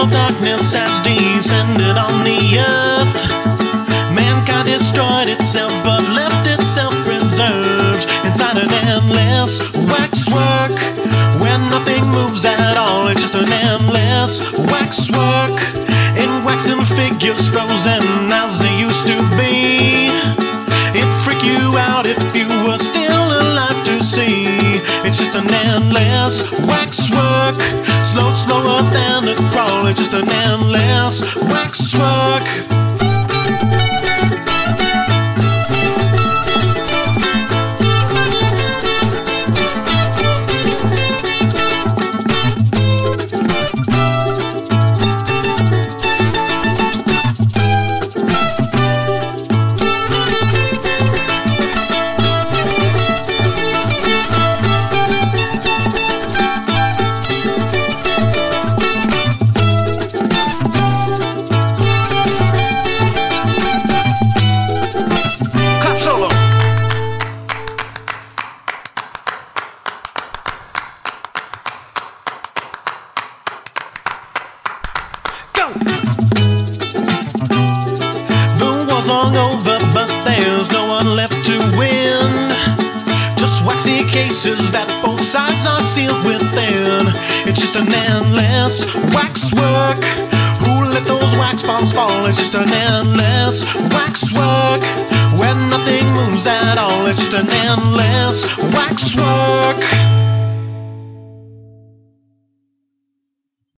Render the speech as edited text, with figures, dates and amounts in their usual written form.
Eternal darkness has descended on the earth. Mankind destroyed itself but left itself preserved inside an endless waxwork where nothing moves at all. It's just an endless waxwork in waxen figures frozen as they used to be. It'd freak you out if you were still alive to see. It's just an endless waxwork, slower than a crawl. It's just an endless waxwork. Long over, but there's no one left to win. Just waxy cases that both sides are sealed within. It's just an endless waxwork. Who let those wax bombs fall? It's just an endless waxwork where nothing moves at all. It's just an endless waxwork.